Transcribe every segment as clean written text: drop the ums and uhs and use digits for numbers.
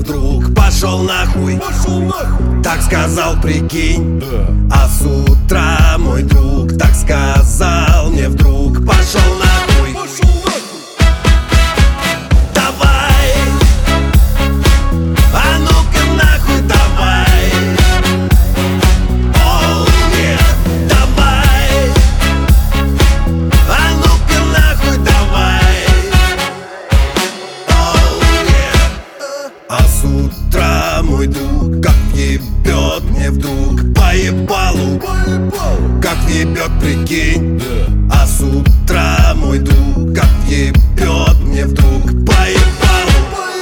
вдруг пошел нахуй. Так сказал, прикинь. А с утра мой друг так сказал мне вдруг: пошел нахуй. Давай, а ну-ка нахуй давай. Оу, yeah, давай, а ну-ка нахуй давай. Оу, yeah. А с утра мой друг как въебет мне вдруг по ебалу, как въебет, прикинь. А с утра мой друг как въебет мне вдруг по ебалу.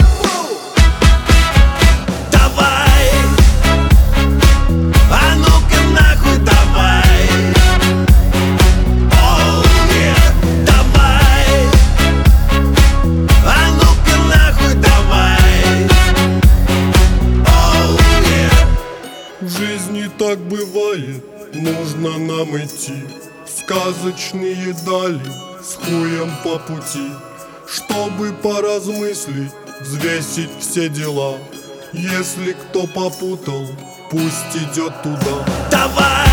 Давай, а ну-ка нахуй давай. Оу, yeah, давай, а ну-ка нахуй давай. Оу, yeah. В жизни так бывает, нужно нам идти в сказочные дали с хуем по пути, чтобы поразмыслить, взвесить все дела. Если кто попутал, пусть идет туда. Давай,